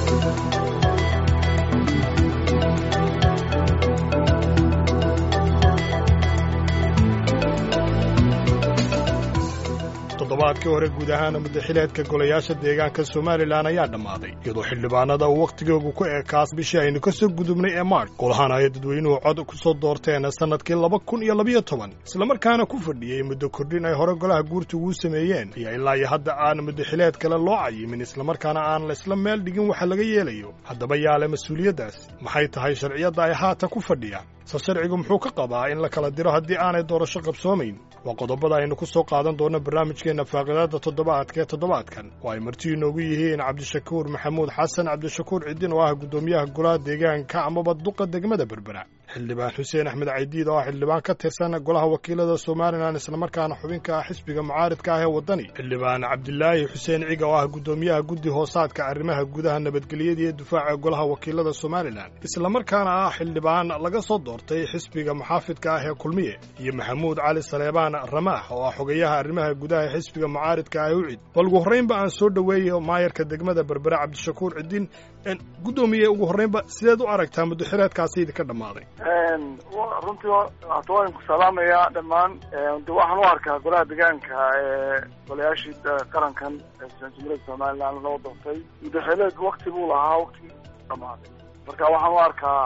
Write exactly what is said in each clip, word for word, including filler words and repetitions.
toddobaadkii hore guud ahaan muddaxileedka golayaasha deegaanka Soomaaliland ayaa dhammaaday iyadoo xildhibaanada uu waqtigoodu ku eekaas bishii aynu ka soo gudubnay ee Maarch golahan ay dadweynuhu cod ku soo doorteen sanadkii laba kun iyo laba iyo toban isla markaana ku fadhiyay muddo kordhin ay hore golaha guurtu ugu sameeyeen ayaa ilaa iyo hadda aan muddaxileed kale loo cayimin isla markaana aan la isla meel dhigin waxa laga yeelayo haddaba yaale mas'uuliyadaas maxay tahay sharciyada ay haata ku fadhiyaan sharcigu muxuu ka qabaa in la kala diro haddii aanay doorasho qabsoomayn waa qodobada aynu ku soo qaadan doono barnaamijkeena faaqidaada toddobaadka ee toddobaadkan oo ay marti inoogu yihiin cabdishakuur maxamuud xasan cabdishakuur cidin oo ah guddoomiyaha golaha deegaanka amaba duqa degmada berbera xildhibaan xuseen axmed caydiid oo ah xildhibaan ka tirsan golaha wakiilada Soomaaliland isla markaana xubinka ah xisbiga mucaaridka ah ee wadani xildhibaan cabdilaahi xuseen ciga oo ah guddoomiyaha guddi hoosaadka arrimaha gudaha nabadgelyada iyo difaaca golaha wakiilada Soomaaliland isla markaana ah xildhibaan laga soo doortay xisbiga muxaafidka ah ee kulmiye iyo maxamuud cali saleebaan ramaax oo ah xogayaha arrimaha gudaha ee xisbiga mucaaridka ah ee ucid walgu horreynba aan soo dhaweeyo maayarka degmada berbera cabdishakuur cidin guddoomiye ugu horreynba sideed u aragtaa muddaxileedkaasi idinka dhammaaday runtii hata waan ku salaamayaa dhammaan de waxaan u arkaa golaha deegaanka ee golayaashii qarankan jamhuuriyadda Soomaaliland loo doortay muddaxileed waqti buu lahaa waqtigii dhammaaday marka waxaan u arkaa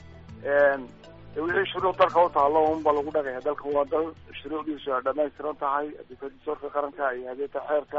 wixii shuruuc dalka u taalo unba lagu dhagaya dalka waa dal shuruucdiisu ay dhammaystiran tahay dastuurka qaranka iyo hadeeta xeerka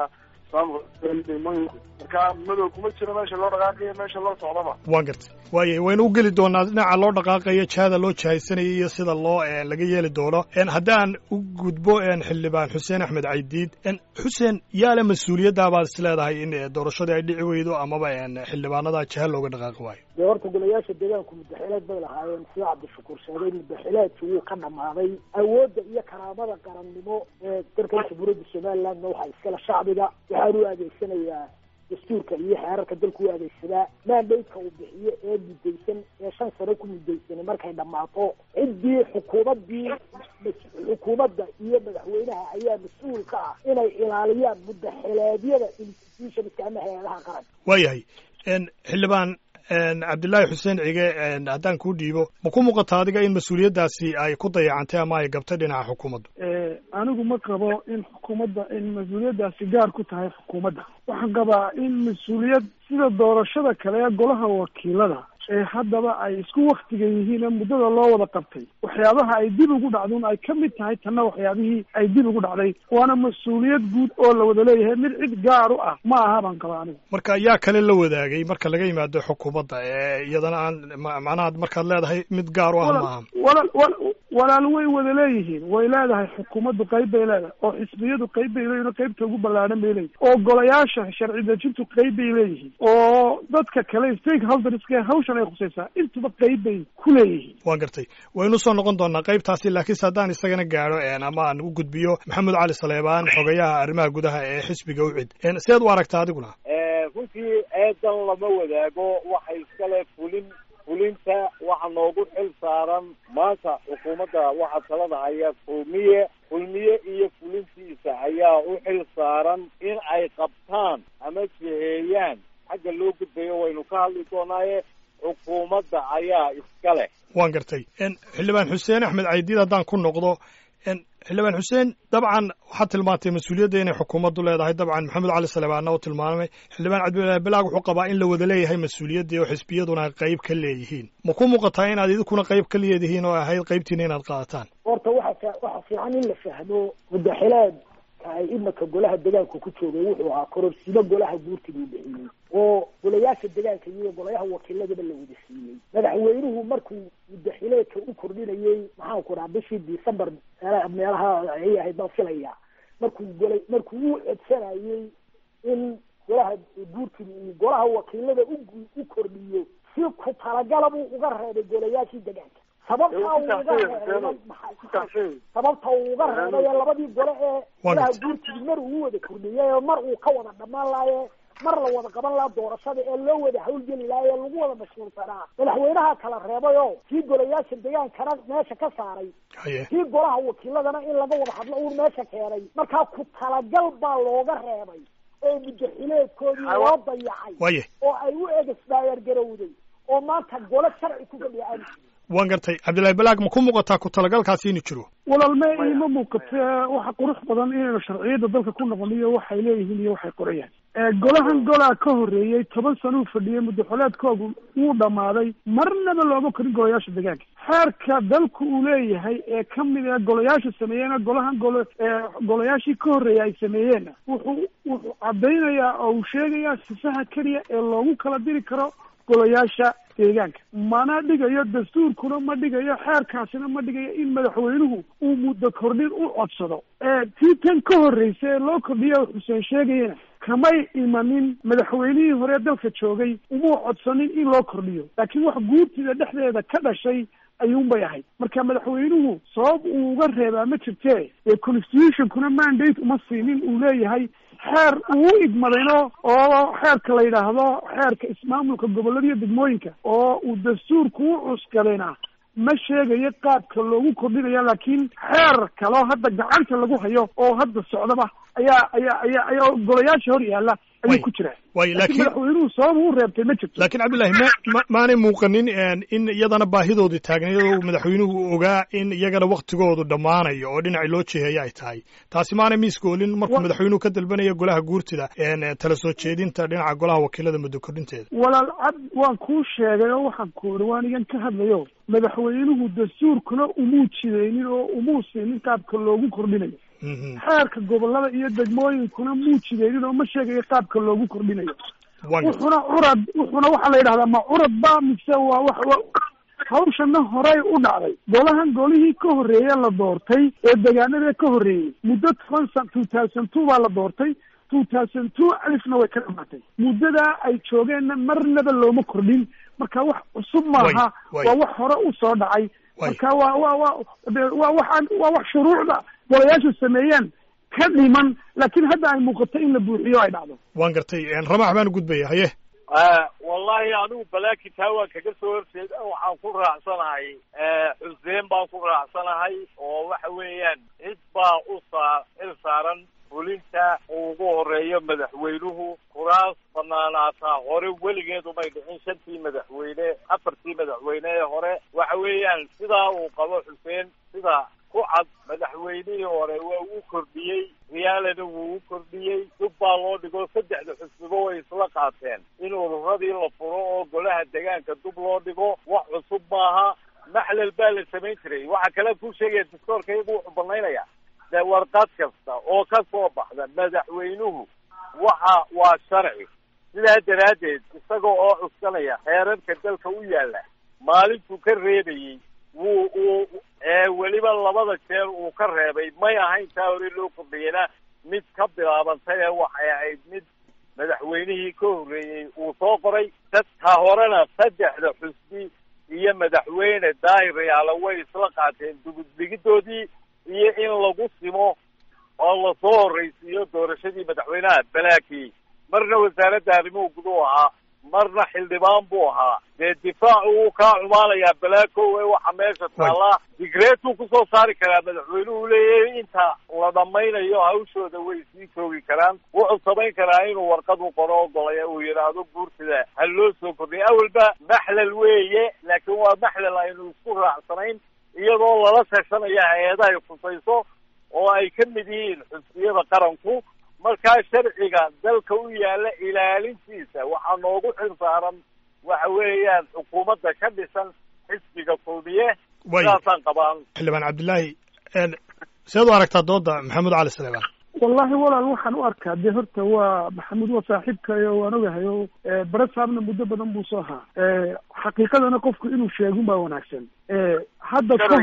marka madow kuma jiro meesha loo dhaqaaqayo meesha loo socdaba waan gartay waaye waynu u geli doonaa dhinaca loo dhaqaaqayo jihada loo jihaysanaya iyo sida loo laga yeeli doono haddaan u gudbo xildhibaan xuseen axmed caydiid xuseen yaale mas-uuliyaddaa baad is leedahay in doorashadii ay dhici weydo amaba xildhibaanada jiha looga dhaqaaqi waayo dee horta golayaasha deegaanku muddaxileed bay lahaayeen sida cabdishakuur sheegay muddaxileedkii wuu ka dhammaaday awoodda iyo karaamada qarannimo ee dalka jamhuuriyadda Somalilandna waxaa iskala shacbiga waxaan u adeegsanayaa dastuurka iyo xeerarka dalku u adeegsadaa maandhaydka uu bixiyo ee muddaysan ee shan sano ku muddaysanay markay dhammaato ciddii xukuumaddii xukuumadda iyo madaxweynaha ayaa mas-uul ka ah inay ilaaliyaan muddaxileedyada institutionska ama hay-adaha qaranka waayahay xildhibaan cabdilaahi xuseen cige haddaan kuu dhiibo ma ku muuqata adiga in mas-uuliyaddaasi ay ku dayacantay ama ay gabtay dhinaca xukuumadda anigu ma qabo in xukuumadda in mas-uuliyaddaasi gaar ku tahay xukuumadda waxaan qabaa in mas-uuliyad sida doorashada kale ee golaha wakiilada ee haddaba ay isku waktiga yihiin ee muddada loo wada qabtay waxyaabaha ay dib ugu dhacdun ay ka mid tahay tanna waxyaabihii ay dib ugu dhacday waana mas-uuliyad guud oo la wada leeyahay mid cid gaar u ah ma aha baan qabaa anigu marka yaa kale la wadaagay marka laga yimaado xukuumadda ee iyadana aan macnaha markaad leedahay mid gaar u ah ma aha walaal walaal way wada leeyihiin way leedahay xukuumaddu qayb bay leedahay oo xisbiyadu qayb bay leeyihin oo qaybta ugu ballaadhan bay leeyihin oo golayaasha sharci dejintu qayb bay leeyihiin oo dadka kale stakeholderska hawshan ay khusaysaa intuba qayb bay ku leeyihiin waan gartay waynu soo noqon doonaa qaybtaasi laakiinse haddaan isagana gaadho ama aan u gudbiyo maxamuud cali saleebaan xogayaha arrimaha gudaha ee xisbiga ucid sideed u aragtaa adiguna runtii eedan lama wadaago waxay iskale fulin fulinta waxa noogu xil saaran maanta xukuumadda waxa talada haya kulmiye kulmiye iyo fulintiisa ayaa u xil saaran in ay qabtaan ama jiheeyaan xagga loo gudbayo waynu ka hadli doonaaye xukuumadda ayaa iska leh waan gartay xildhibaan xuseen axmed caydiid haddaan ku noqdo xildhibaan xuseen dabcan waxaad tilmaantay mas-uuliyadda inay xukuumaddu leedahay dabcan maxamed cali saleebaanna uu tilmaamay xildhibaan cabdilaahi bilaag wuxuu qabaa in la wada leeyahay mas-uuliyadda oo xisbiyaduna qayb ka leeyihiin ma ku muuqataa inaad idinkuna qayb ka leedihiin oo ahayd qaybtiina inaad qaadataan horta waxa waxa fiican in la fahmo muddaxileed ay imaka golaha deegaanka ku joogay wuxuu ahaa kororsiimo golaha guurtiga u bixiyey oo golayaasha deegaanka iyo golayaha wakiiladaba la wada siiyey madaxweynuhu markuu muddaxileedka u kordhinayey maxaan ku dhaha bishii december meelaha ay ahayd baan filaya markuu gola markuu u codsanayey in golaha guurtiga uu golaha wakiilada u kordhiyo si ku talagala buu uga reebay golayaashii deegaanka sababta uu uga reebay sababta uu uga reebay labadii gole ee golaha guurtiga mar uu wada kordhiyey mar uu ka wada dhammaan laaye mar la wada qaban lahaa doorashada ee loo wada hawlgeli lahaa ee lagu wada mashquulsanaa madaxweynaha kala reebay oo kii golayaasha deegaankana meesha ka saaray kii golaha wakiiladana in laga wada hadlo uun meesha keenay markaa ku talagal baa looga reebay oo muddaxileedkoodii loo dayacay oo ay u eega isdaayar garowday oo maanta golo sharci ku fadhiya aanu waan gartay cabdillahi balaag ma ku muuqataa ku talagalkaasi inuu jiro walaalme ima muuqata waxa qurux badan inaynu sharciyada dalka ku noqoniyo waxay leeyihiin iyo waxay qorayaan golahan golaa ka horreeyey toban sano uu fadhiyey muddaxoleedkoogu wuu dhammaaday marnaba looma korin golayaasha deegaanka xeerka dalku uu leeyahay ee ka mid ee golayaasha sameeyeena golahan golo golayaashii ka horreeyay ay sameeyeenna wuxuu wuxuu caddaynayaa oo uu sheegayaa sifaha keliya ee loogu kala diri karo golayaasha deegaanka mana dhigayo dastuurkuna ma dhigayo xeerkaasina ma dhigayo in madaxweynuhu uu muddo kordhin u codsado tii tan ka horreysa ee loo kordhiyo xuseen sheegayana kamay imanin madaxweynihii hore dalka joogay umuu codsanin in loo kordhiyo laakiin wax guurtida dhexdeeda ka dhashay ayuunbay ahayd marka madaxweynuhu sabab uu uga reebaa ma jirtee ee constitutionkuna mandate uma siinin uu leeyahay xeer uu idmadayno oo xeerka la yidhaahdo xeerka ismaamulka gobollada iyo degmooyinka oo uu dastuurku u cuskadayna ma sheegayo qaabka loogu kordhinaya laakiin xeer kaloo hadda gacanta lagu hayo oo hadda socdaba ayaa ayaa ayaa ayaa golayaasha hor yaalla ayuu ku jira way laakiin madaxweynuhu sabab uu reebtay ma jirto laakiin cabdillahi ma maanay muuqanin in iyadana baahidoodii taagnayd madaxweynuhu ogaa in iyagana waktigoodu dhammaanayo oo dhinacii loo jeeheeya ay tahay taasi maanay miiskoolin markuu madaxweynuhu ka dalbanaya golaha guurtida tala soo jeedinta dhinaca golaha wakiilada muddo kordhinteeda walaal cad waan kuu sheegay oo waxaan ku iri waan igan ka hadlayo madaxweynuhu dastuurkuna umuu jidaynin oo umuu siinin qaabka loogu kordhinayo xeerka gobollada iyo degmooyinkuna muu jidaynin oo ma sheegayo qaabka loogu kordhinayo wuxuna curad wuxuna waxaa la yidhahdaa ma curad ba mise waa wax hawshana horey u dhacday golahan golihii ka horreeye la doortay ee deegaanada ka horreeyey muddo toban san two thousand two baa la doortay two thousand two alifna way ka dhamaatay muddadaa ay joogeenna marnaba looma kordhin marka wax cusub maaha waa wax hore u soo dhacay marka waa waa wa waa waxaan waa wax shuruucda golayaashu sameeyeen ka dhiman laakiin hadda ay muuqato in la buuxiyo ay dhacdo waan gartay ramax baan gudbaya haye wallahi anigu balaakin taa waan kaga soo horjeeda waxaan ku raacsanahay xuseen baan ku raacsanahay oo waxa weeyaan cid baa u saa il saaran fulinta uu ugu horeeyo madaxweynuhu kuraas banaanaataa hore weligeed umay dhicin shantii madaxweyne afartii madaxweyne ee hore waxa weeyaan sidaa uu qabo xuseen sida ku cad madaxweynihii hore waa uu kordhiyey riyaalana wuu u kordhiyey dub baa loo dhigo saddexda xusbibo way isla qaateen in ururadii la furo oo golaha deegaanka dub loo dhigo wax cusub maaha maxlal baa la samayn jiray waxaa kale kuu sheegaya dastoorka iyagu wuxuu banaynaya de warqad kasta oo ka soo baxda madaxweynuhu waxa waa sharci sidaa daraaddeed isaga oo cuskanaya xeerarka dalka u yaalla maalintuu ka reebayey wuu uu weliba labada jeer uu ka reebay may ahayn taa hore loo kordhiyena mid ka bilaabantay ee waxay ahayd mid madaxweynihii ka horreeyey uu soo qoray dadka horena saddexda xusbi iyo madaxweyne daahirayaala way isla qaateen dugudbigidoodii iyo in lagu simo oo lasoo horraysiiyo doorashadii madaxweynaha balaakii marna wasaaradda arrimuhu guduhu ahaa marna xildhibaan buu ahaa dee difaacu wuu kaa cumaanayaa balaakow ee waxa meesha taallaa digreetuu kusoo saari karaa madaxweynuhu leeyahay inta la dhammaynayo hawshooda way sii joogi karaan wuxuu samayn karaa inuu warqad u qoro ogolaya uu yidhaahdo guurtida ha loo soo kordhiya awalba maxlal weeye laakiin waa maxlal aynu isku raacsanayn iyadoo lala tashanaya hay-adahay khusayso oo ay ka mid yihiin xusbiyada qaranku markaa sharciga dalka u yaalla ilaalintiisa waxaa noogu xil saaran waxa weeyaan xukuumadda ka dhisan xisbiga kulmiye sidaasaan qabaan xildhibaan cabdillaahi seed u aragtaa dooda maxamuud cali saleebaan wallahi walaal waxaan u arkaa dee horta waa maxamuud waa saaxiibkayo waan ogahay o barasaabna muddo badan buu soo ahaa xaqiiqadana qofku inuu sheegun baa wanaagsan hadda ka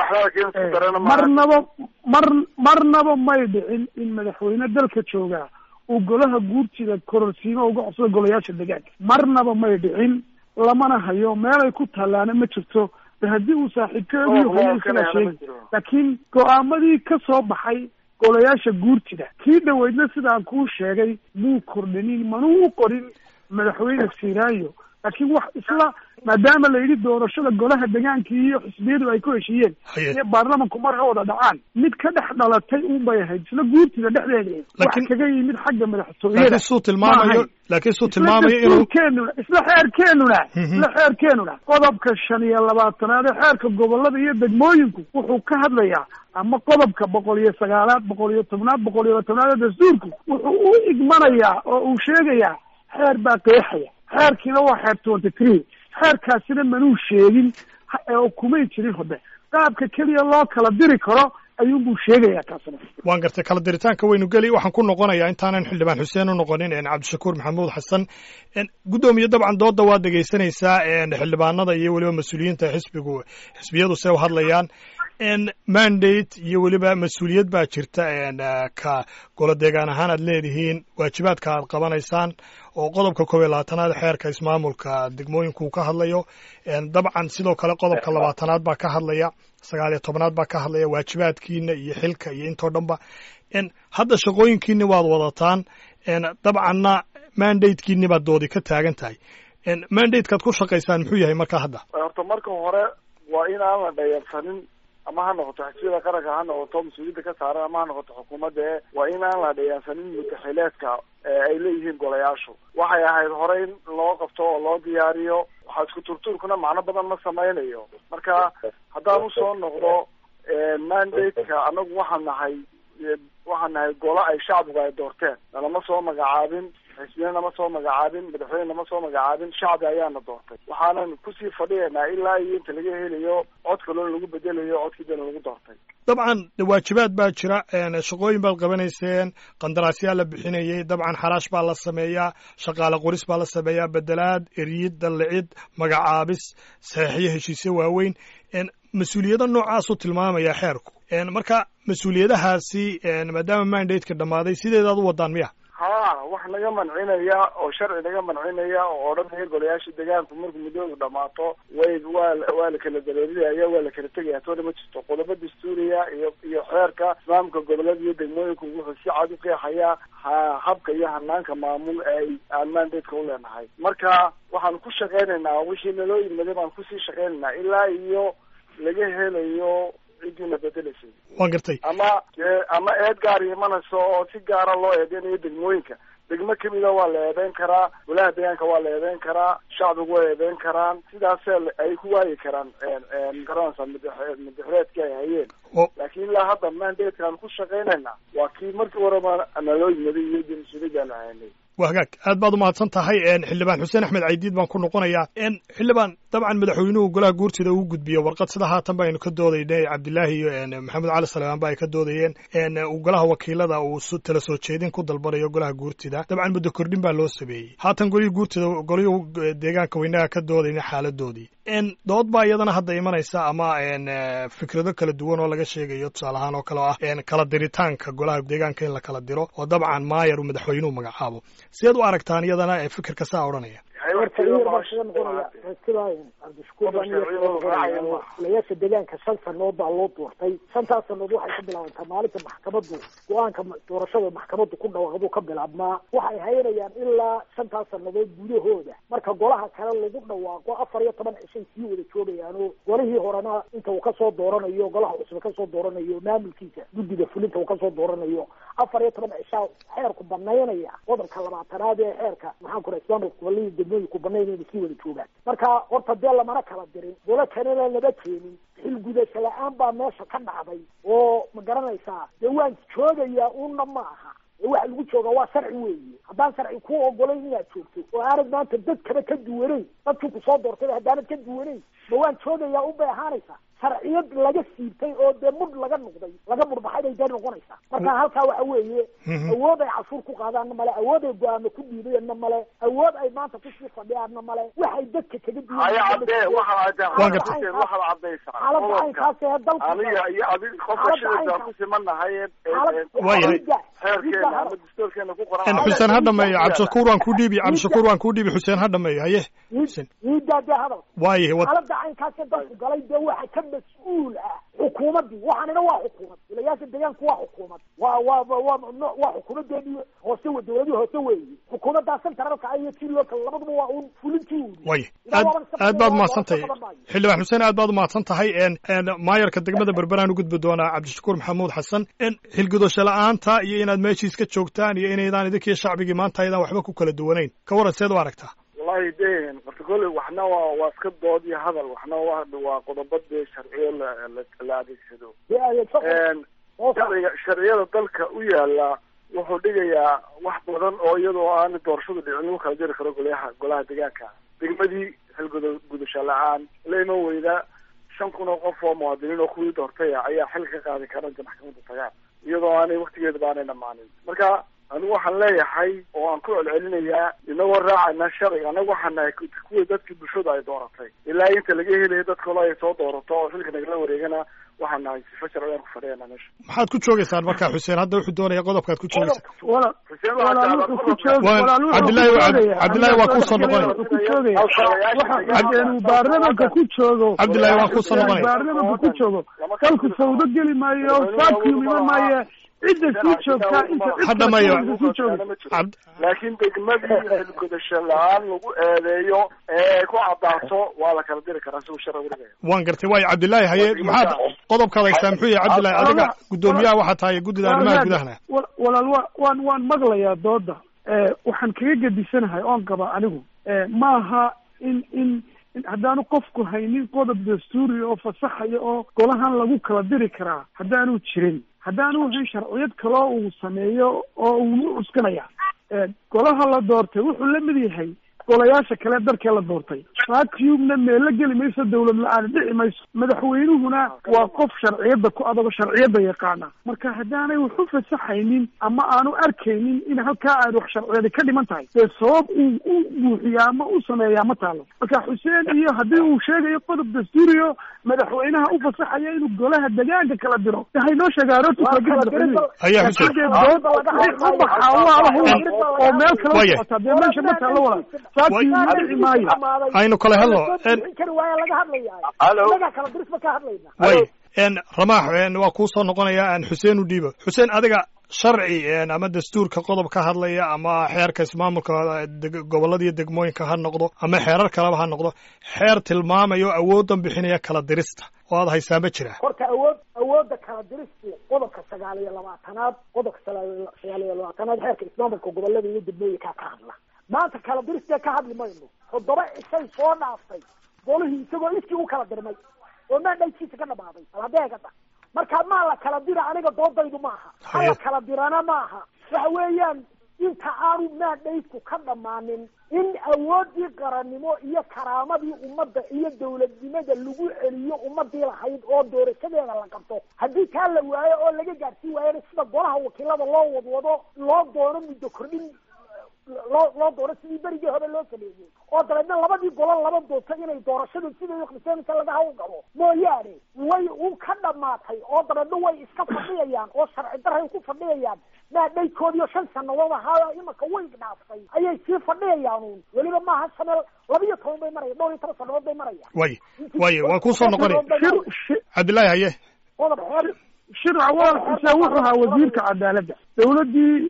hor marnaba mar marnaba may dhicin in madaxweyne dalka joogaa uu golaha guurtida kororsiimo uga codsado golayaasha deegaanka marnaba may dhicin lamana hayo meelay ku tallaana ma jirto de haddii uu saaxiibkeedu hayo isagaa sheegi laakiin go-aamadii ka soo baxay golayaasha guurtida kii dhaweydna sidaan kuu sheegay muu kordhinin manuu u qorin madaxweyne siraayo laakiin wax isla maadaama la yidhi doorashada golaha deegaanka iyo xisbiyadu ay ku heshiiyeen ee baarlamanku mar wada dhacaan mid ka dhex dhalatay uun bay ahayd isla guurtida dhexdeeda wax kaga yimid xagga madaxtooyada laakiin suu tilmaamayo laakiin suu tilmaamayo inuu isla xeerkeenuna isla xeerkeenuna qodobka shan iyo labaatanaad ee xeerka gobolada iyo degmooyinku wuxuu ka hadlayaa ama qodobka boqol iyo sagaalaad boqol iyo tobnaad boqol iyo tobnaad ee dastuurku wuxuu u igmanayaa oo uu sheegayaa xeer baa qeexaya xeerkiina waa xeer twenty three xeerkaasina manuu sheegin oo kumay jirin hode qaabka keliya loo kala diri karo ayuunbuu sheegayaa kaasna waan gartay kala diritaanka waynu geli waxaan ku noqonayaa intaanan xildhibaan xuseen u noqonin cabdishakuur maxamuud xasan guddoomiye dabcan dooda waad dhegaysanaysaa xildhibaanada iyo weliba mas-uuliyiinta xisbigu xisbiyadu see u hadlayaan mandate iyo weliba mas-uuliyad baa jirta ka golo deegaan ahaan aad leedihiin waajibaadka aad qabanaysaan oo qodobka koob iyo labaatanaad xeerka ismaamulka degmooyinku ka hadlayo dabcan sidoo kale qodobka labaatanaad baa ka hadlaya sagaal iyo tobnaad baa ka hadlaya waajibaadkiina iyo xilka iyo intoo dhanba hadda shaqooyinkiini waad wadataan dabcanna mandatekiini baad doodi ka taagan tahay mandatekaad ku shaqaysaan muxuu yahay marka hadda horta marka hore waa in aan la dhayalsanin ama ha noqoto xisbiyada qaranka ha noqoto mas-uuliyadda ka saaran ama ha noqoto xukuumadda e waa in aan la dhayaalsanin mutaxileedka ay leeyihiin golayaashu waxay ahayd hore in loo qabto oo loo diyaariyo waxaa isku turtuurkuna macno badan ma samaynayo marka haddaan usoo noqdo mandate-ka anagu waxaan nahay waxaan nahay golo ay shacbigu ay doorteen nalama soo magacaabin xisbiyana nama soo magacaabin madaxweyne nama soo magacaabin shacbi ayaana doortay waxaanan kusii fadhiyanaa ilaa iyo inta laga helayo cod kaloo lagu bedelayo codkiidana lagu doortay dabcan waajibaad baa jira shaqooyin baad qabanayseen qandaraasyaal la bixinayay dabcan xaraash baa la sameeyaa shaqaale qoris baa la sameeyaa bedelaad eriyid dallicid magacaabis saxiixiyo heshiisyo waaweyn mas-uuliyado noocaasuu tilmaamaya xeerku marka mas-uuliyadahaasi maadaama mandate-ka dhammaaday sideedaad u wadaan miya ha wax naga mancinaya oo sharci naga mancinaya oo odhanaya golayaasha deegaanku markuu muddoodu dhamaato way waa waa la kala dareerinaya waa la kala tegaya toona ma jirto qodobo dastuuriya iyo iyo xeerka islaamka gobolada iyo degmooyinku wuxuu si cad u qeexayaa ha habka iyo hanaanka maamul ay aan mandate-ka u leenahay marka waxaan ku shaqaynaynaa wixii naloo yimaday baan kusii shaqaynaynaa ilaa iyo laga helayo cidiina bedelaysay waan gartay ama ama eed gaar imanayso oo si gaara loo eedeynayo degmooyinka degmo kamida waa la eedeyn karaa golaha deegaanka waa la eedeyn karaa shacbigu waa eedeyn karaan sidaasee ay ku waayi karaan garanaysa madaxreedkii ay hayeen laakiin ilaa hadda mandate-kaan ku shaqaynayna waa kii markii horeba naloo yimaday iyo dee mas-uuliyadaan la haynay waa hagaag aad baad umahadsan tahay xildhibaan xuseen axmed caydiid baan ku noqonayaa xildhibaan dabcan madaxweynuhu golaha guurtida uu gudbiyo warqad sida haatan ba aynu ka doodaynay cabdilaahi iyo maxamed cali salebaan ba ay ka doodayeen golaha wakiilada uu tala soo jeedin ku dalbanayo golaha guurtida dabcan muddo kordhin baa loo sameeyey haatan golihii guurtida golihii deegaanka weynaha ka doodayna xaaladoodii dood baa iyadana hadda imanaysa ama fikrado kala duwan oo laga sheegayo tusaale ahaan oo kale oo ah kala diritaanka golaha deegaanka in la kala diro oo dabcan maayar uu madaxweynuhu magacaabo sideed u aragtaan iyadana ee fikirka saa odhanaya golayaasha deegaanka shan sanood baa loo doortay shantaas sanood waxay ka bilaabantaa maalinta maxkamadu go-aanka doorashada maxkamadu ku dhawaaqdu ka bilaabmaa waxay haynayaan ilaa shantaas sanadood gudahooda marka golaha kale lagu dhawaaqo afar iyo toban cishay sii wada joogayaano golihii horena inta uu kasoo dooranayo golaha cusub kasoo dooranayo maamulkiisa guddiga fulinta uu kasoo dooranayo afar iyo toban cishaa xeerku banaynaya qodobka labaatanaad ee xeerka maxaan ku raa islaamka golihii degmooyinku banaynayna sii wada joogaan marka horta dee lamana kala dirin golo kanana lama keenin xilgudasho la-aan baa meesha ka dhacday oo ma garanaysaa dee waan joogayaa una ma aha waxa lagu jooga waa sharci weeye haddaan sharci ku ogolayn inaad joogto oo aanad maanta dadkaba ka duwanayn dadkii kusoo doortay haddaanad ka duwanayn ma waan joogayaa unbay ahaanaysaa sharciyad laga siibtay oo dee mudh laga noqday laga mudhbaxay bay dee noqonaysaa marka halkaa waxa weeye awood ay cashuur ku qaadaanna male awood ay go-aamo ku dhiibayanna male awood ay maanta kusii fadhiyaanna male waxay dadka kaga duwanxaalada caynkaas ee dalka aniga iyo adig qofka shidada ku simanahay xuseen ha dhameeyo cabdishakuur waan ku dhiibi cabdishakuur waan ku dhiibi xuseen ha dhameeyo haye iidaa dee hadal waayahay xaalada caynkaas ee dalku galay dee waxa ka mas-uul ah xukuumaddii waxaanina waa xukuumad golayaasha deegaanku waa xukuumad waa waa waa waa xukuumadeedii hoose wa dawladii hoose weeye xukuumaddaa centralka iyo tii local labaduba waa uun fulintii way aad aad baad mahadsantahay xildhibaan xuseen aad baad umahadsan tahay maayarka degmada berberaan u gudbi doonaa cabdishakuur maxamuud xasan xilgudasho la-aanta iyo inaad meeshiis ka joogtaan iyo inaydaan idinkii shacbigii maanta aydaan waxba ku kala duwanayn ka waran seed u aragtaa wallahi de horta kolley waxna waa waa iska dood iyo hadal waxna waa waa qodobo dee sharciyo la la adeegsado sharciga sharciyada dalka u yaala wuxuu dhigayaa wax badan oo iyadoo aan doorashadu dhicin lagu kala jiri karo golayaha golaha deegaanka degmadii xilguda gudasho la-aan la iman weyda shan kun oo qof oo muwaadiniin oo kuwii doortay ayaa xil ka qaadi kara inta maxkamadda tagaan iyadoo aanay waktigeeda baanay dhamaanin marka anigu waxaan leeyahay oo aan ku celcelinayaa inagoo raacayna sharciga anagu waxaan nahay kuwii dadkii bulshada ay dooratay ilaa inta laga helayo dadka ole ay soo doorato oo xilka nagala wareegana waxaan nahay sifa sharciyan ku fadhiyana meesha maxaad ku joogeysaan marka xuseen hadda wuxuu doonaya qodobkaad ku joogeysaa cabdillahi cabdillahi waa kuusoo noqonaya inuu baarlamanka ku joogo cabdillahi waa kuusoo noqonaya baarlamanka ku joogo dalku fawdo geli maayo vacuum iman maayo cidda sii joogtaa inta hadda mayo laakiin degmadii xilgudasho la-aan lagu eedeeyo ee ku cadaato waa la kala diri karaa si uu sharci urigaya waan gartay waayo cabdillahi haye maxaad qodobkaad haystaa muxuu yahay cabdillahi adiga guddoomiyaha waxaa tahay guddida arrimaha gudahana walaal wa waan waan maqlayaa dooda waxaan kaga gedisanahay oon qaba anigu maaha in in haddaanu qofku haynin qodob dastuuri oo fasaxaya oo golahan lagu kala diri karaa haddaanu jirin haddaanu hayn sharciyad kaloo uu sameeyo oo uu cuskanaya golaha la doortay wuxuu la mid yahay golayaasha kale dalkee la doortay vacuumna meella geli mayso dawlad la-aan dhici mayso madaxweynuhuna waa qof sharciyadda ku adogo sharciyadda yaqaana marka haddaanay wax u fasaxaynin ama aanu arkaynin in halkaa aad wax sharciyadi ka dhiman tahay dee sabab uu u buuxiyaa ama u sameeyaa ma taalo marka xuseen iyo haddii uu sheegayo qodob dastuuriyo madaxweynaha u fasaxaya inuu golaha degaanka kala diro hay noo sheegaa ayaa xuseen oo meel kala socota dee meesha ma taalo walaal aynu kala helno way ramaax waa kuusoo noqonaya xuseen u dhiibo xuseen adiga sharci ama dastuurka qodob ka hadlaya ama xeerka ismaamulka gobolada iyo degmooyinka ha noqdo ama xeerar kaleba ha noqdo xeer tilmaamayo awoodan bixinaya kala dirista oo aad haysaa ma jira horta awood awoodda kala diristu qodobka sagaal iyo labaatanaad qodobka sagaal iyo labaatanaad xeerka ismaamulka gobolada iyo degmooyinka ka hadla maanta kala diristee ka hadli mayno toddoba cishay soo dhaaftay golihii isagoo iskii u kala dirmay oo maandhaykiisa ka dhamaaday aladeegada marka maa la kala dira aniga doodaydu maaha hala kala dirana maaha waxa weeyaan inta aanu maandhaydku ka dhamaanin in awoodii qarannimo iyo karaamadii ummadda iyo dawladnimada lagu celiyo ummadii lahayd oo doorashadeeda la qabto haddii taa la waayo oo laga gaadhsii waayana sida golaha wakiilada loo wadwado loo doono muddo kordhin loo loo doono sidii berigii hore loo sameeyey oo dabeedna labadii golo laba doonto inay doorashadu siday uqriseenaysa laga hawl galo mooyaane way u ka dhamaatay oo dabeedna way iska fadhiyayaan oo sharci daray ku fadhiyayaan maadhaykood iyo shan sanadood ahaa imaka way dhaaftay ayay sii fadhiyayaan uun weliba maaha shanel laba iyo toban bay maraya dhowr iyo toban sanadood bay marayaan way way waa kusoo noqonay cabdillahi haye qodob xeer shirca walaal xuseen wuxuu ahaa wasiirka cadaaladda dawladdii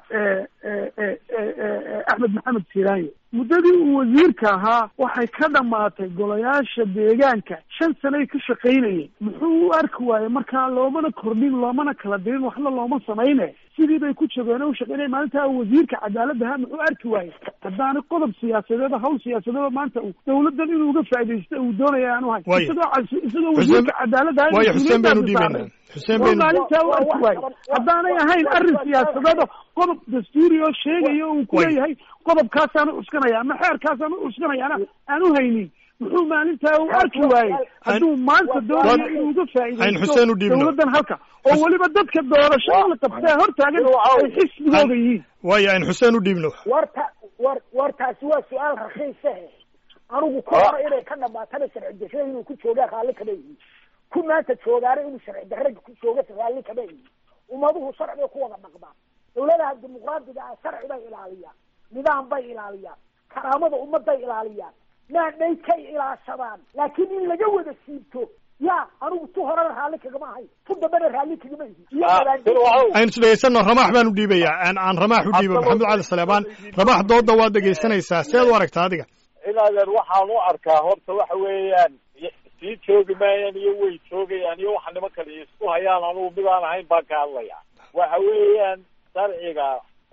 axmed maxamed siiraanyo muddadii uu wasiirka ahaa waxay ka dhamaatay golayaasha deegaanka shan sanay ka shaqaynayeen muxuu u arki waayey markaa loomana kordhin loomana kala dirin waxna looma samayne sidii bay ku jogeen u shaqaynaya maalintaa wasiirka cadaaladda ahaa muxuu arki waayey haddaana qodob siyaasadeeda hawl siyaasadeeda maanta uu dawladdan inuu uga faaidaysta uu doonaya aanu hay isagoo isagoo wasiirka cadaaladda ahaa waayo xuseen baynu dhiibayna xuseen baynu maalintaa u arki waayey haddaanay ahayn arrin siyaasadeeda qodob dastuuri oo sheegayo uu ku leeyahay qodobkaasaanu cuskanaya ama xeerkaasaanu cuskanaya aanu haynin muxuu maalintaa u arki waayey hadduu maanta doonayo inuu uga faaidaysto dawladdan halka oo weliba dadka doorasho in la qabtaa hortaagan ay xisbigooda yihiin waayo aynu xuseen u dhiibno warta war wartaasi waa su-aal rakiisahe anigu ku hore inay ka dhamaatana sharci darrada inuu ku joogaa raalli kama yihin ku maanta joogaana inuu sharci darrada ku jooga raalli kama yihin ummaduhu sharciga ku wada dhaqmaan dawladaha dimuqraadiga ah sharci bay ilaaliyaan nidaam bay ilaaliyaan karaamada ummadday ilaaliyaan maandhay kay ilaashadaan laakiin in laga wada siibto ya anigu tu horena raalli kagama ahay tu dambena raalli kagama ihi iyo aynu isdhegeysano ramaax baan u dhiibaya aan aan ramaax u dhiibo maxamed cali saleebaan ramaax dooda waad dhegeysanaysaa seed u aragtaa adiga inaadeer waxaan u arkaa horta waxa weeyaan sii joogi maayaan iyo way joogayaan iyo waxa niman kale isku hayaan anugu midaan ahayn baan ka hadlaya waxa weeyaan sharciga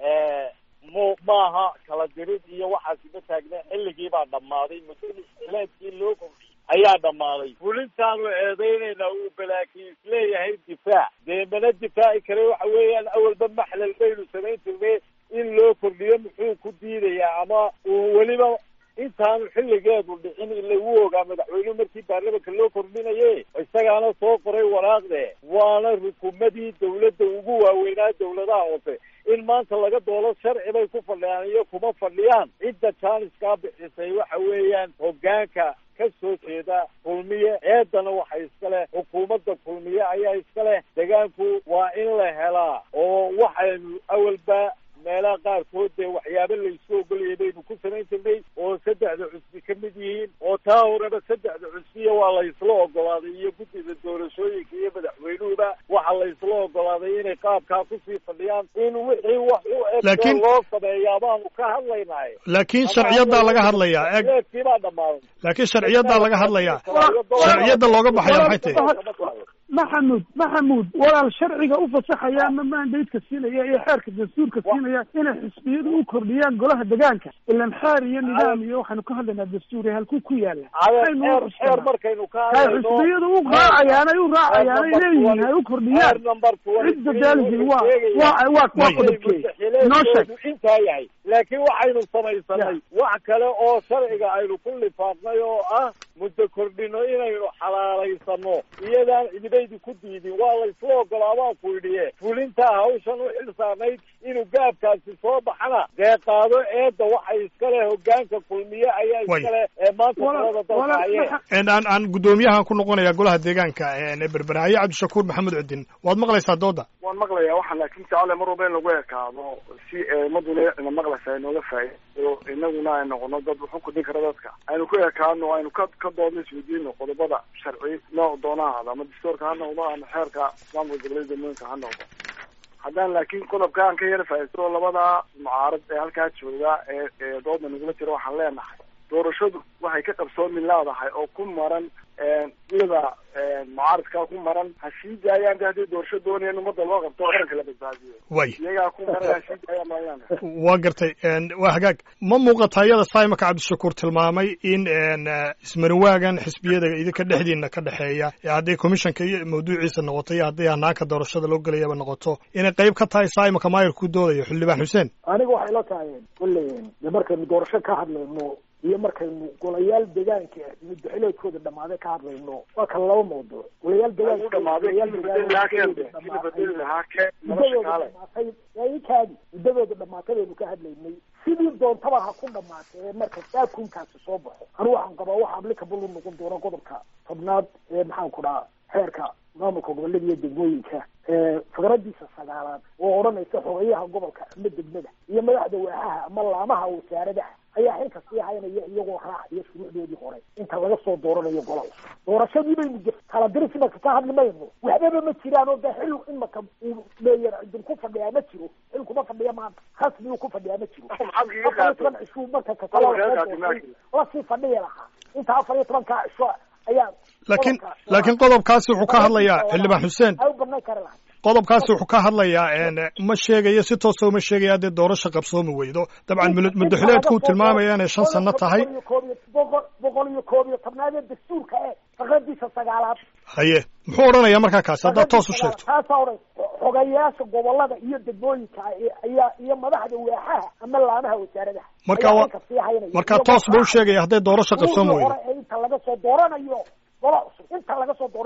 mo maaha kala dirid iyo waxaasi ma taagna xilligii baa dhammaaday mas-uuliyaadkii loo kordhiyey ayaa dhammaaday fulintaanu eedeynayna uu balaakiin isleeyahay difaac dee mana difaaci kare waxa weeyaan awalba maxlal baynu samayn jirnay in loo kordhiyo muxuu ku diidayaa ama uu weliba intaanu xilligeedu dhicin ila uu ogaa madaxweynuhu markii baarlamanka loo kordhinaye isagaana soo qoray waraaqde waana rukumadii dawladda ugu waaweynaa dawladaha hoose in maanta laga doolo sharci bay ku fadhiyaan iyo kuma fadhiyaan cidda jaaniskaa bixisay waxa weeyaan hoggaanka ka soo jeeda kulmiye eedana waxa iska leh xukuumadda kulmiye ayaa iska leh deegaanku waa in la helaa oo waxaynu awalba meelaha qaarkood dee waxyaaba laysu ogolayay baynu ku samayn jirnay oo saddexda cusbi ka mid yihiin oo taa horeba saddexda cusbiya waa laysla ogolaaday iyo guddida doorashooyinka iyo madaxweynuhuba waxa laysla ogolaaday inay qaabkaa kusii fadhiyaan in wixii wax u eg loo sameeyaa baanu ka hadlaynahay laakiin sharciyadaa laga hadlayaa eegkii baa dhammaaday laakiin sharciyadaa laga hadlayaa sharciyada looga baxaya maxay tahay maxamuud maxamuud walaal sharciga u fasaxaya ama mandaydka siinaya iyo xeerka dastuurka siinaya inay xisbiyadu u kordhiyaan golaha deegaanka ilan xeer iyo nidaam iyo waxaanu ka hadlaynaa dastuuri halkuu ku yaala xeer markaynu ka hadlayno xisbiyadu u raacayaan ay u raacayaan ay leeyihiin ay u kordhiyaan cidda daaligi waa waa waa waa qodobkee noo sheeg intaa yahay laakiin waxaynu samaysanay wax kale oo sharciga aynu ku lifaaqnay oo ah muddo kordhino inaynu xalaalaysano iyadaan cidibaydi ku diidin waa laysla ogolaabaa ku yidhiye fulintaa hawshan u xil saarnayd inuu gaabkaasi soo baxana dee qaado eedda waxay iska leh hoggaanka kulmiye ayaa iska leh ee maanta talada dalka hayee aan aan guddoomiyahan ku noqonaya golaha deegaanka ee berberaaye cabdishakuur maxamed cudin waad maqlaysaa dooda waan maqlayaa waxaan laakiin jecele mar walba in lagu ekaado si eemaduna ina maqlaysa ay nooga faa'iido inaguna ay noqono dad wuxuu kudin kara dadka aynu ku ekaano aynu ka ka doodno isweydiino qodobada sharci nooc doonahaada ama dastuurka ha noqdo ama xeerka maamulka gobolada degmooyinka ha noqdo haddaan laakiin qodobka aan ka yara faa'iido labada mucaarad ee halkaa jooga ee ee dooda nagula jira waxaan leenahay doorashadu waxay ka qabsoomi leedahay oo ku maran iyada mucaaradkaa ku maran ha sii daayaan de haddii doorasho doonayaan ummadda loo qabto qaranka la badbaadiyo way iyagaa ku maran ha sii daayaan maayaan waa gartay waa hagaag ma muuqata iyada saimaka cabdishakuur tilmaamay in ismarinwaagan xisbiyada idinka dhexdiina ka dhexeeya ee hadday commissionka iyo mawduuciisa noqoto iyo haddii hanaanka doorashada loo gelayaba noqoto inay qayb ka tahay saimaka maayir ku doodayo xildhibaan xuseen aniga waxay la tahay kulle de markaynu doorasho ka hadlayno iyo markaynu golayaal deegaanka muddaxileedkooda dhammaaday ka hadlayno waa kala laba mawduuc golayaal deegaanka dhamaatay kaadi muddadooda dhamaatay baynu ka hadlaynay sidii doontaba ha ku dhamaatee marka saakunkaasi soo baxo anu waxaan qabaa waxa applicable u noqon doona qodobka tobnaad ee maxaan ku dhahaa xeerka maamulka gobolada iyo degmooyinka fikradiisa sagaalaad oo odhanaysa xogayaha gobolka ama degmada iyo madaxda waaxaha ama laamaha wasaaradaha ayaa xilka sii haynaya iyagoo raacaya shuruucdoodii hore inta laga soo dooranayo golaha doorashadii baynu jir kala diris marka ka hadli mayno waxbaba ma jiraan oo de xil imaka uu leeyahay idin ku fadhiyaa ma jiro xil kuma fadhiya maanta khasbi uu ku fadhiyaa ma jiro afar cisho marka kakala lasii fadhiya lahaa inta afar iyo tobankaa cisho ayaa laakiin laakiin qodobkaasi wuxuu ka hadlayaa xildhibaan xuseen qodobkaasi wuxuu ka hadlayaa ma sheegayo si toosa uma sheegaya haddii doorasho qabsoomi weydo dabcan muddaxileedkuu tilmaamaya inay shan sano tahay boqol iyo koob iyo tobnaadee dastuurka ee fikradiisa sagaalaad haye muxuu odhanayaa markaa kaasi haddaad toos u sheegto taasaa odhan xogayaasha gobolada iyo degmooyinka ayaa iyo madaxda waaxaha ama laamaha wasaaradaha marka markaa toos ba u sheegaya hadday doorasho qabsoomi weydo inta laga soo dooranayo golo cusub inta laga soo dooranayo golo cusub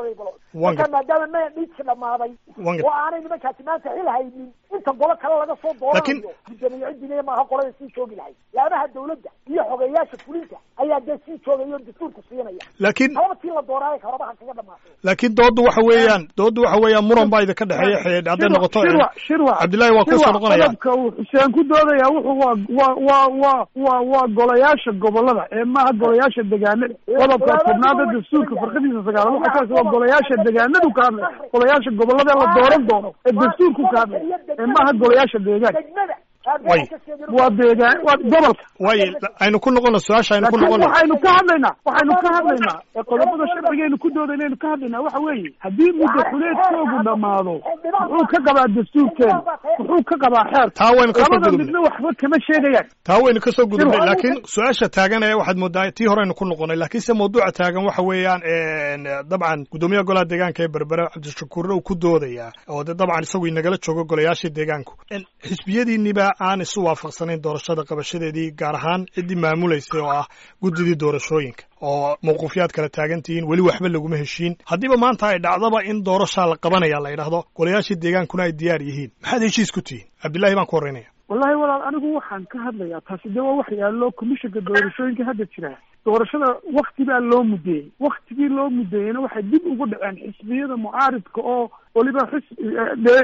marka maadaama mandate dhamaaday oo aanay nimankaasi maanta xil haynin inta golo kale laga soo dooranayo gudoomiye cidina maaha qolada sii joogi lahayd laamaha dawladda iyo xogeyaasha fulinta ayaa dee sii joogayo dastuurku siinaya laakiin sababtii la dooraayo karabaha kaga dhamaatay laakiin doodu waxa weeyaan doodu waxa weeyaan muran baa idinka dhexeeya xeed hadday noqoto Cabdullaahi waa ku soo noqonaya qodobka uu Xuseen ku doodaya wuxuu waa waa waa waa waa golayaasha gobolada ee maaha golayaasha deegaanada qodobka tobnaad ee dastuurka farqadiisa sagaal waxa ka soo golayaasha deegaanadu ka hadlay golayaasha gobolada la dooran doono ee dastuurku ka hadlay ee maaha golayaasha deegaanada way waa deegaan waa gobolka way aynu ku noqono su'aasha aynu ku noqono waxaynu ka hadlaynaa waxaynu ka hadlaynaa ee qodobada sharcigeenu ku doodayna ka hadlaynaa waxa weeye haddii muddo xuleedkoodu dhamaado wuxuu ka qabaa dastuurkeena wuxuu ka qabaa xeer taa waynu ka soo gudubnay midna waxba kama sheegayaan taa waynu ka soo gudubnay laakiin su'aasha taagan ee waxaad moodaa tii horeynu ku noqonay laakiin se mawduuca taagan waxa weeyaan ee dabcan gudoomiyaha golaha deegaanka ee Berbera Cabdishakuur uu ku doodaya oo dabcan isagu inagala joogo golayaasha deegaanku xisbiyadiiniba aan isu waafaqsanayn doorashada qabashadeedii gaar ahaan ciddii maamulaysa oo ah guddidii doorashooyinka oo mawquufyaad kala taagan tihiin weli waxba laguma heshiin haddiiba maanta ay dhacdaba in doorashaa la qabanaya la yidhaahdo golayaashii deegaankuna ay diyaar yihiin maxaad heshiis ku tihiin Cabdullaahi baan ku horeynaya wallahi walaal anigu waxaan ka hadlayaa taasi dee waa wax yaallo komishanka doorashooyinka hadda jira doorashada wakti baa loo mudeeyey waktigii loo mudeeyeyna waxay dib ugu dhaceen xisbiyada mucaaridka oo waliba xis dee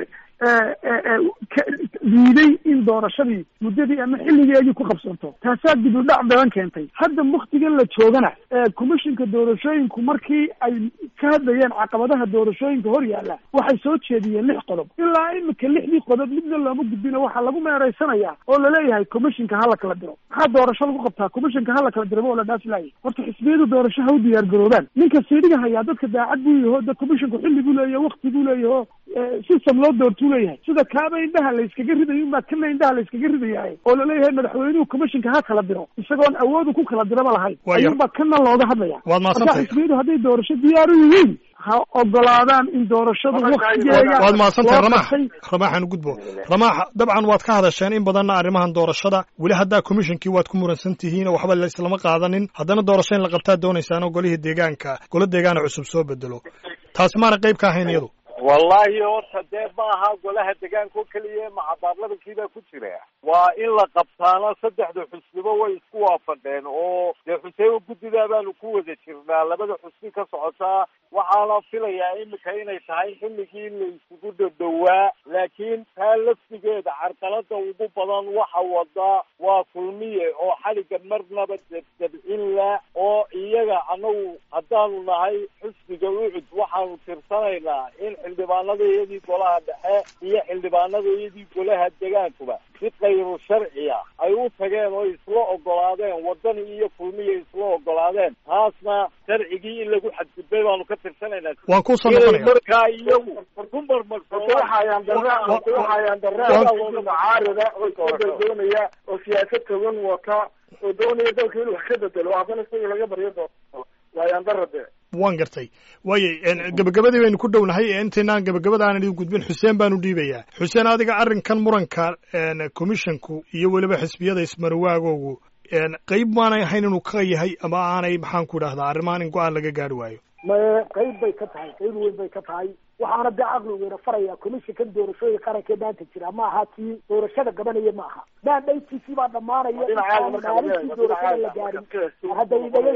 diiday in doorashadii muddadii ama xilligeedii ku qabsanto taasaa dib u dhac badan keentay hadda waktigan la joogana komishinka doorashooyinku markii ay ka hadlayeen caqabadaha doorashooyinka hor yaalla waxay soo jeediyeen lix qodob ilaa imika lixdii qodob midna looma gudbino waxaa lagu meeraysanayaa oo laleeyahay komishinka hala kala diro maxaa doorasho lagu qabtaa komishinka hala kala diraba oo la dhaafi laayay horta xisbiyadu doorasho ha u diyaar garoobaan ninka siidhiga hayaa dadka daacad buu yaho da komishinku xilli buu leeyaho wakti buu leeyaho system loo doortuu leeyahay sida kaaba indhaha la iskaga ridayo unbaa kana indhaha la iskaga ridayahay oo laleeyahay madaxweynuhu komishinka ha kala diro isagoon awoodu ku kala diraba lahayn ayuunbaa kana looga hadlaya marka xisbiyadu hadday doorasho diyaar u yihiin ha ogolaadaan in doorashadu waktigeega waad mahadsantahay ramaax ramaaxan gudbo ramaax dabcan waad ka hadasheen in badanna arrimahan doorashada weli haddaa komishinkii waad ku muransan tihiin oo waxba la islama qaadanin haddana doorasho in la qabtaa doonaysaan oo golihii deegaanka golo deegaana cusub soo bedelo taasi maana qayb ka ahayn iyadu wallahi horta dee ma aha golaha deegaanka oo keliya macabaarladankiibaa ku jira waa in la qabtaano saddexda xusniba way isku waafaqeen oo dee xuseen guddidaa baanu ku wada jirnaa labada xusni ka socotaa waxaana filayaa imika inay tahay xilligii la isugu dhadhowaa laakiin taa laftigeeda carqalada ugu badan waxa wada waa kulmiye oo xaliga marnaba dabdabcin la oo iyaga anagu haddaanu nahay xusniga ucud waxaanu tirsanaynaa in xildhibaanadayadii golaha dhexe iyo xildhibaanadayadii golaha degaankuba si kayru sharciya ay u tageen oo isla ogolaadeen wadani iyo kulmiya isla ogolaadeen taasna sharcigii in lagu xadgudbay baanu ka tirsanaynaa waan ku soo noqonaya markaa iyagu kumar waxayaan darra waxayaan darra mucaarida oo doonaya oo siyaasad togan wata oo doonaya dalka inuu wax ka bedelo haddana isaga laga baryo doono waayaan darra dee waan gartay waaye gabagabadii baynu ku dhownahay ee intaynaan gabagabada aanan idin gudbin xuseen baanu dhiibayaa xuseen adiga arrinkan muranka commissionku iyo weliba xisbiyada ismarwaagoogu qayb maanay ahayn inuu ka yahay ama aanay maxaan ku idhahdaa arrimahan in go-aan laga gaari waayo maye qayb bay ka tahay qayb weyn bay ka tahay waxaana dee caqligeyna faraya commissionkan doorashooyinka qaranka ee maanta jira ma aha tii doorashada gabanaya ma aha maandhaytiisii baa dhamaanaya maalintii doorashada la gaarin hadda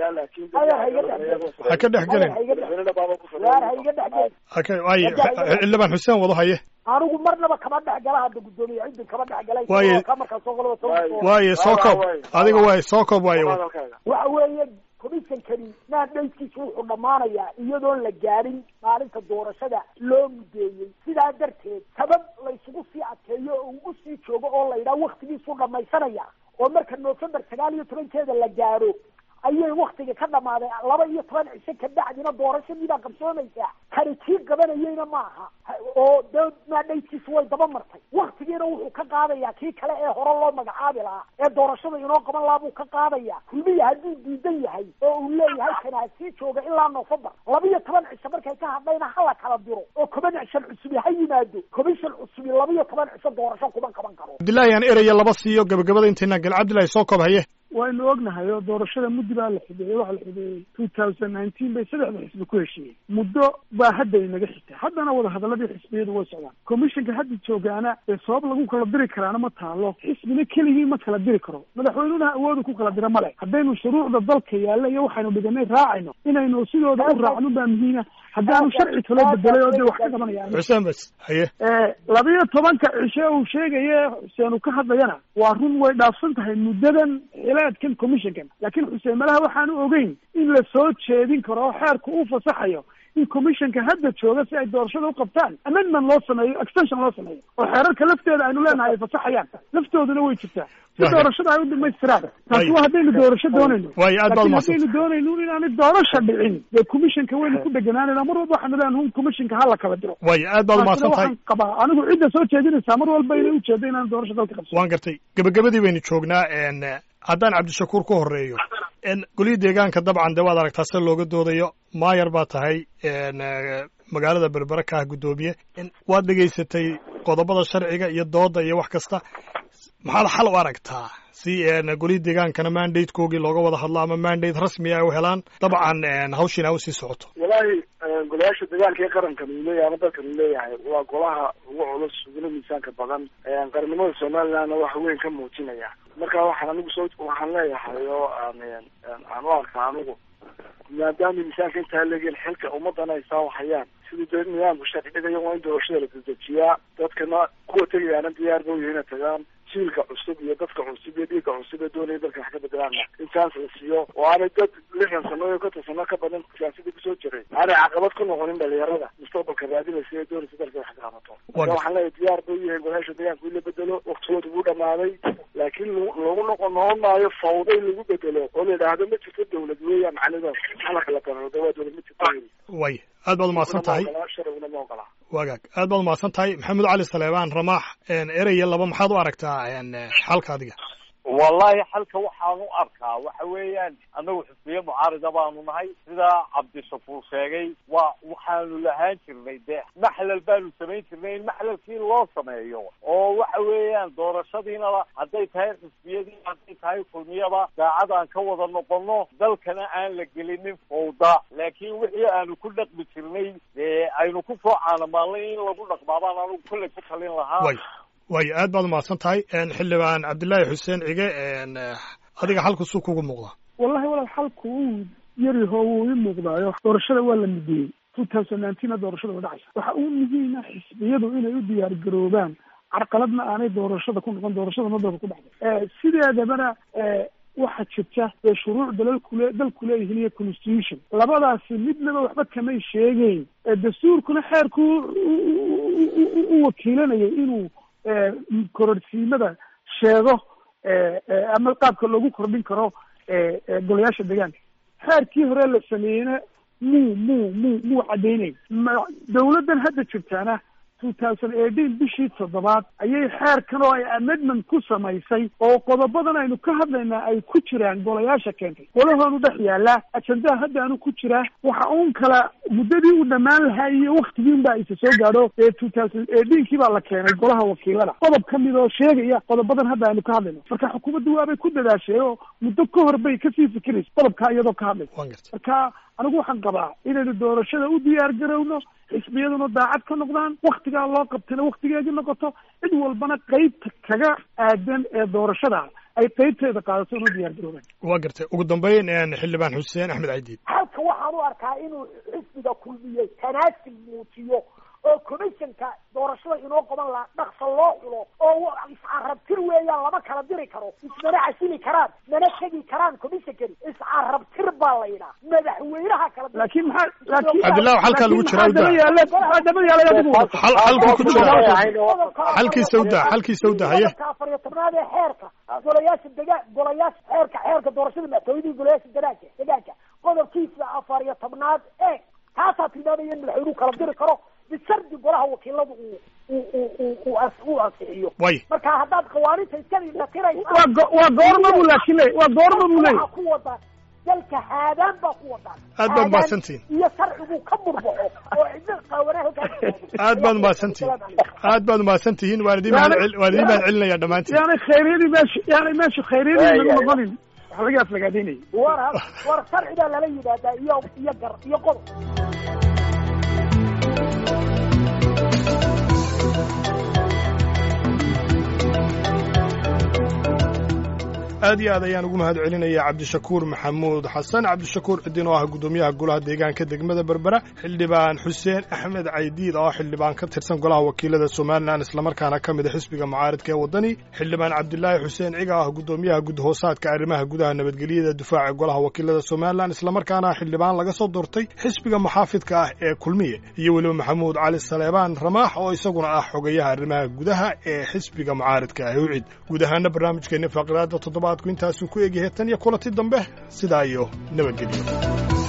ayaa hayga dhex ha ka dhex gelin waar hayga dhex gelin ay xildhibaan xuseen wado haye anigu marnaba kama dhex gala hadda guddoomiye cidin kama dhex galay waaye markaa soo qolaba waaye soo koob adiga waaye soo koob waaye waxa weeye commissionkani maandhayskiisu wuxuu dhammaanayaa iyadoon la gaarin maalinta doorashada loo mudeeyey sidaa darteed sabab la isugu sii adkeeyo oo uu usii joogo oo la yidhaha waktigiisuu dhamaysanaya oo marka november sagaal iyo tobankeeda la gaaro ayay waktiga ka dhamaaday laba iyo toban cisho ka bacdina doorashadii baa qabsoomaysaa kani kii gabanayeyna ma aha oo dee maadhaytiisu way daba martay waktigiina wuxuu ka qaadayaa kii kale ee hore loo magacaabi lahaa ee doorashada inoo qaban lahaa buu ka qaadayaa kulmiya hadduu diidan yahay oo uu leeyahay kana sii jooga ilaa november laba iyo toban cisho markay ka hadhayna hala kala diro oo commission cusubi ha yimaado commission cusubi laba iyo toban cisho doorasho kuma qaban karo cabdillaahi aan eraya laba siiyo gabagabada intayna gal cabdillahi soo koob haye waynu ognahay oo doorashada muddo baa la xideeyey waxa la xideeyey two thousand nineteen bay saddexda xisbi ku heshiiyey muddo baa hadda inaga xigtay haddana wada hadaladii xisbiyadu way socdaan commissionka hadda joogaana ee sabab lagu kala diri karaana ma taalo xisbina keligii ma kala diri karo madaxweynuhuna awoodu ku kala dira male haddaynu shuruucda dalka yaalla iyo waxaynu dhiganay raacayno inaynu sidooda u raacno baa muhiima haddaanu sharci kala bedelay oo dee wax ka qabanayaan xuseen bas haye labiyo tobanka cishe uu sheegaya xuseen uu ka hadlayana waa run way dhaafsan tahay muddadan xilaadkan commissionkan laakiin xuseen malaha waxaanu ogeyn in la soo jeedin karo oo xeerku uu fasaxayo in commissionka hadda jooga si ay doorashada u qabtaan amendment loo sameeyo extension loo sameeyo oo xeerarka lafteeda aynu leenahay ay fasaxayaan laftooduna way jirtaa si doorashada ay u dhamaystiraan taasi waa haddaynu doorasho doonayno laakiin haddaynu doonayno inaanay doorasho dhicin dee commissionka waynu ku dheganaanayna mar walba waxaanu leenahay commissionka hala kala diro way aad baad umahadsan tahay qabaa anigu cidda soo jeedinaysaa mar walba inay ujeedo inaan doorasho dalka qabsan waan gartay gabagabadii baynu joognaa haddaan cabdishakuur ku horeeyo golihii deegaanka dabcan de waad aragtaa sida looga doodayo maayar baa tahay magaalada berbera ka ah guddoomiye waad dhegaysatay qodobada sharciga iyo dooda iyo wax kasta maxaad xal u aragtaa si golihii deegaankana mandatekoogii looga wada hadlo ama mandate rasmi ay u helaan dabcan hawshiina ay usii socoto walaahi golayaasha deegaanka ee qarankan uu leeyahay ama dalkan uu leeyahay waa golaha ugu culus uguna miisaanka badan qarannimada somalilandna wax weyn ka muujinaya marka waxaan anigu soo waxaan leeyahay oo aan aan u arkaa anigu maadaama miisaanka intaa leegeen xilka ummadana ay saawahayaan sidii dee nidaamku sharci dhigaya waa in doorashada la dedejiyaa dadkana kuwa tegayaana diyaar ba yihiin inay tagaan jiilka cusub iyo dadka cusub iyo dhiigga cusub ee doonaya dalka wax ka bedelaana in chance la siiyo oo aanay dad lixdan sano iyo konton sano ka badan siyaasadii kusoo jiray aanay caqabad ku noqonin dhalinyarada mustaqbalka raadinaysa ee doonaysa dalka wax ka qabato marka waxaan leeyahay diyaar bay yihiin golayaasha deegaanka in la bedelo waktigooda wuu dhamaaday laakiin lagu noqon noqon maayo fawda in lagu bedelo oo la yidhaahdo ma jirto dawlad weeyaan macnidaas xalaka la qaro dawlad dawlad ma jirto way aad baad umahadsan tahay wagaag aad baad umahadsan tahay maxamed cali saleebaan ramaax eraya laba maxaad u aragtaa xalka adiga wallahi xalka waxaan u arkaa waxa weeyaan annagu xisbiye mucaarida baanu nahay sidaa cabdishakuur sheegay waa waxaanu lahaan jirnay dee maxlal baanu samayn jirnay in maxlalkii loo sameeyo oo waxa weeyaan doorashadiina hadday tahay xisbiyadii hadday tahay kulmiyada daacad aan ka wada noqono dalkana aan la gelinin fawda laakiin wixii aanu ku dhaqmi jirnay dee aynu ku soo caanamaalnay in lagu dhaqmaabaan anugu kolley ku talin lahaa way aad baad umahadsan tahay xildhibaan cabdillaahi xuseen cige adiga xalku suu kugu muuqdaa wallahi walaal xalku uu yariho wuu ii muuqdaayo doorashada waa la midiyey two thousand nineteen doorashada way dhacaysa waxa uu muhiima xisbiyadu inay u diyaar garoobaan carqaladna aanay doorashada ku noqon doorashada madooda ku dhacday sideedabana waxa jirta ee shuruuc dalalkule dalku leeyihiin iyo constitution labadaasi midnaba waxba kamay sheegeyn dastuurkuna xeerku u wakiilanayay inuu kororsiimada sheego ama qaabka loogu kordhin karo golayaasha deegaanka xeerkii hore la sameeyeyna muu muu muu muu caddaynay dawladdan hadda jirtaana two thousand eighteen bishii toddobaad ayay xeerkan oo ay amendment ku samaysay oo qodobadan aynu ka hadlaynaa ay ku jiraan golayaasha keentay golahoonu dhex yaallaa ajendaha hadda anu ku jiraa waxa uun kala muddadii u dhammaan lahaa iyo waktigii unbaa isa soo gaadho ee two thousand eighteenkii baa la keenay golaha wakiilada qodob ka mid oo sheegaya qodobadan hadda aynu ka hadlayno marka xukuumaddu waabay ku dadaashay oo muddo ka hor bay kasii fikiraysa qodobkaa iyadoo ka hadlaysa marka anigu waxaan qabaa inaynu doorashada u diyaar garowno xisbiyaduna daacad ka noqdaan waktigaa loo qabtayna waktigeedii noqoto cid walbana qeybta kaga aadan ee doorashada ay qeybteeda qaadato inuu diyaar garoobaan waa gartay ugu dambeyn xildhibaan xuseen axmed caydiid halka waxaan u arkaa inuu xisbiga kulmiyey tanaasib muujiyo oo commissionka doorashada inoo qaban laha dhaqsa loo xulo oo iscarabtir weeyaan lama kala diri karo ismana casili karaan mana tegi karaan commissionkani iscarabtir baa la yidhaha madaxweynaha kala laakiin maxaa laakiin cabdillahi halkaa lagu jira daba yaala adigu hal halku ku jira halkiisa u daa halkiisa u daa haye afar iyo tobnaad ee xeerka golayaasha degaan golayaasha xeerka xeerka doorashada madaxweynihii golayaasha degaanka degaanka qodobkiisa afar iyo tobnaad ee taasaa tilmaamaya in madaxweynuhu kala diri karo bishardi golaha wakiiladu uu uu uu uu ansixiyo marka haddaad qawaaninta iska indhatiraysa waa goorma buu laakiin le waa goorma buu leeyahay ku wadaa dalka haadaan baa ku wadaa aad baad mahadsantihiin iyo sharcigu ka burbaxo oo cidda qaawanaha aad baad mahadsantihiin aad baad mahadsantihiin waalidiin waalidiin baan celinaya dhammaantiin yani khayryadii meesha yani meesha khayryadii lagu noqonin waxa laga aflagaadeynay war war sharciga lala yidhaahdaa iyo iyo gar iyo qodob aad iyo aad ayaan ugu mahad celinaya cabdishakuur maxamuud xasan cabdishakuur cidin oo ah gudoomiyaha golaha deegaanka degmada berbera xildhibaan xuseen axmed caydiid oo xildhibaan ka tirsan golaha wakiilada Soomaaliland isla markaana ka mid ah xisbiga mucaaradka ee wadani xildhibaan cabdullaahi xuseen ciga ah gudoomiyaha gudhoosaadka arrimaha gudaha nabadgelyada difaaca golaha wakiilada Soomaaliland isla markaana xildhibaan laga soo doortay xisbiga muxaafidka ah ee kulmiye iyo waliba maxamuud cali saleebaan ramaax oo isaguna ah xogayaha arrimaha gudaha ee xisbiga mucaaradka ah ucid guud ahaan barnaamijkeena faqraadda toddobaadku intaas ku eegyahay tan iyo kulanti dambe sidaa iyo nabadgelyo.